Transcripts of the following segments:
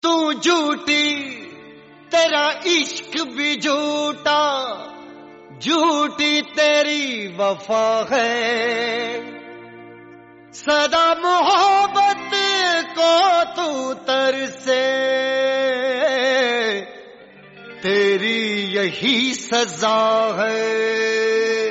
तू झूठी तेरा इश्क भी झूठा, झूठी तेरी वफा है। सदा मोहब्बत को तू तरसे, तेरी यही सजा है।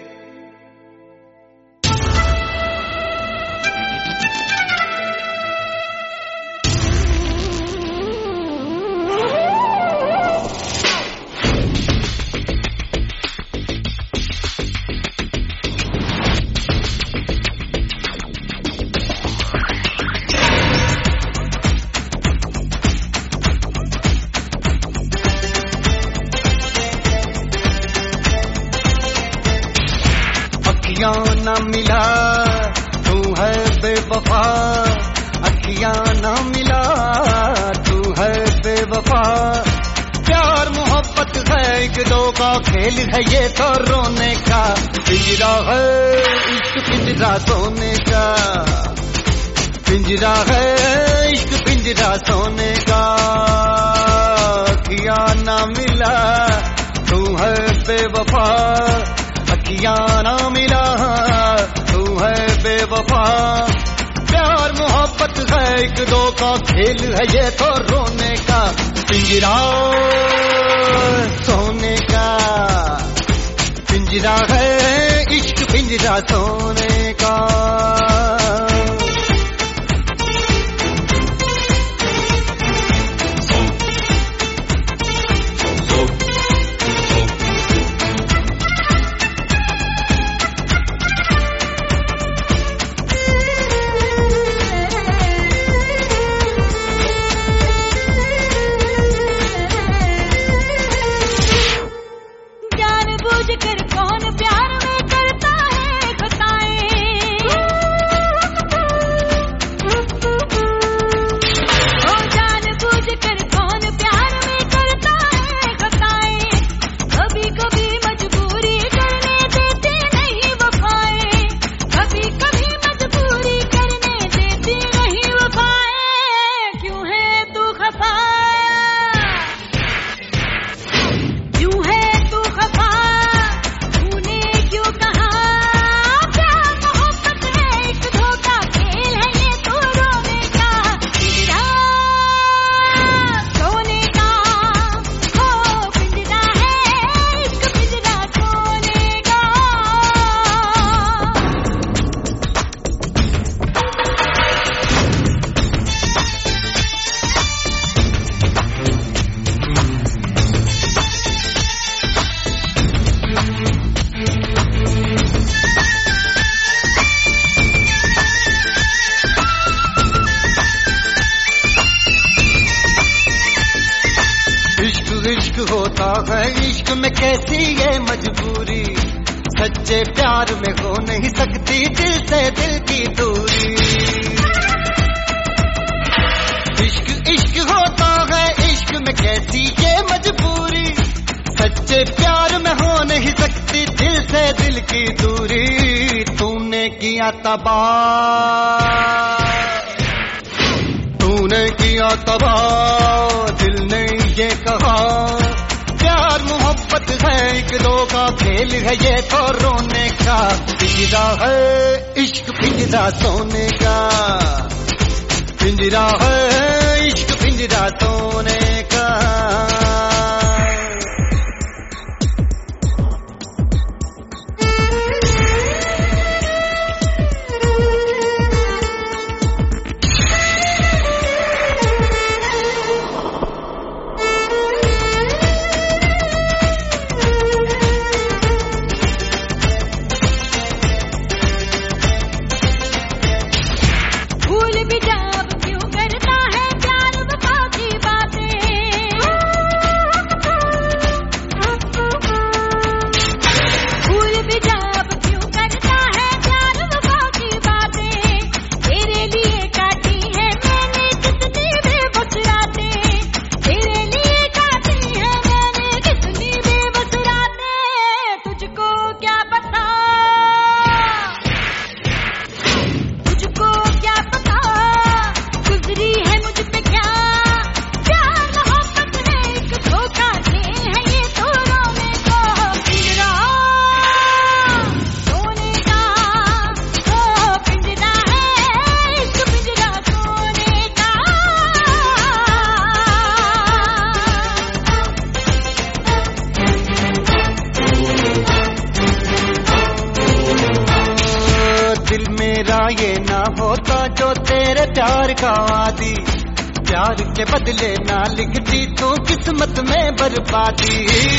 अखियां ना मिला तू है बेवफा, अखियां ना मिला तू है बेवफा। प्यार मोहब्बत है एक दो का खेल है ये तो रोने का, पिंजरा है इश्क पिंजरा सोने का, पिंजरा है इश्क पिंजरा सोने का। अखियां ना मिला तू है बेवफा, अखियां ना मिला तू है बेवफा। प्यार मोहब्बत है एक दो का खेल है ये तो रोने का, पिंजरा सोने का, पिंजरा है इश्क पिंजरा सोने का। इश्क होता है इश्क में कैसी ये मजबूरी, सच्चे प्यार में हो नहीं सकती दिल से दिल की दूरी। इश्क इश्क होता है इश्क में कैसी ये मजबूरी, सच्चे प्यार में हो नहीं सकती दिल से दिल की दूरी। तूने किया तबाह, तूने किया तबाह, दिल ने ये कहा प्यार मोहब्बत है एक दो का खेल है ये तो रोने का, पिंजरा है इश्क पिंजरा सोने का, पिंजरा है इश्क पिंजरा सोने का। भूल भी जब क्यों करता है प्यार वफा की बातें, तेरे प्यार का वादी, प्यार के बदले ना लिखती तू किस्मत में बर्बादी।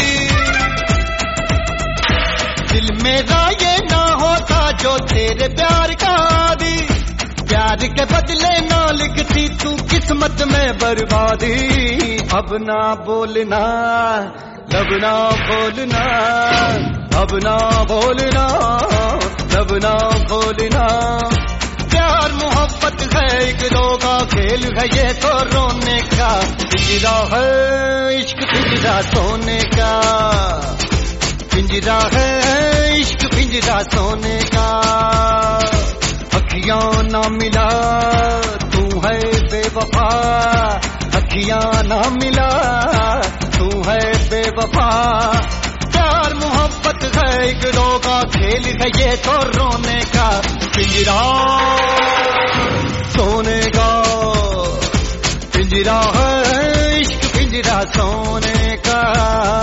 दिल मेरा ये ना होता जो तेरे प्यार का आदी, प्यार के बदले ना लिखती तू किस्मत में बर्बादी। अब ना बोलना, लब ना बोलना, अब ना बोलना, लब ना बोलना। प्यार मोहब्बत है एक दो का खेल है ये तो रोने का, पिंजरा है इश्क पिंजरा सोने का, पिंजरा है इश्क पिंजरा सोने का। अखियां ना मिला तू है बेवफा, अखियां ना मिला तू है बेवफा। प्यार मोहब्बत है एक दो का खेल है ये तो रोने का, पिंजरा सोने का, पिंजरा है इश्क पिंजरा सोने का।